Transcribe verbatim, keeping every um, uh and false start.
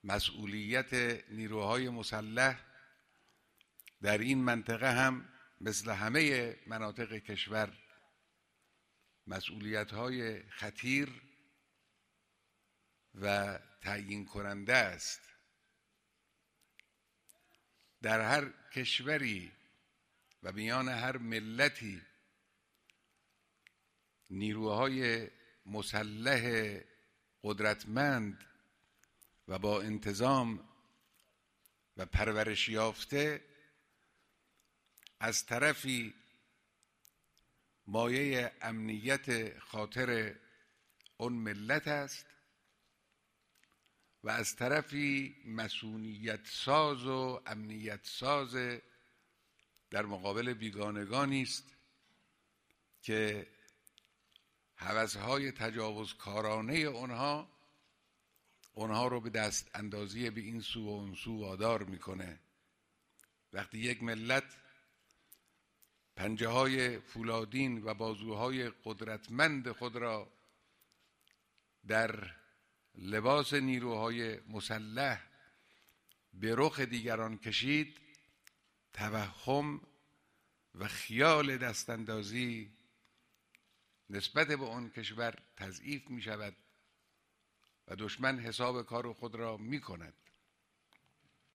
مسئولیت نیروهای مسلح در این منطقه هم مثل همه مناطق کشور مسئولیت‌های خطیر و تعیین کننده است. در هر کشوری و میان هر ملتی نیروهای مسلح قدرتمند و با انتظام و پرورش یافته از طرفی مایه امنیت خاطر اون ملت است و از طرفی مسئولیت ساز و امنیت ساز در مقابل بیگانگانی است که هوس‌های تجاوزکارانه اونها اونها رو به دست اندازی به این سو و اون سو وادار میکنه. وقتی یک ملت پنجه های فولادین و بازوهای قدرتمند خود را در لباس نیروهای مسلح به رخ دیگران کشید، توهم و خیال دستاندازی نسبت به آن کشور تضعیف می شود و دشمن حساب کار خود را می کند.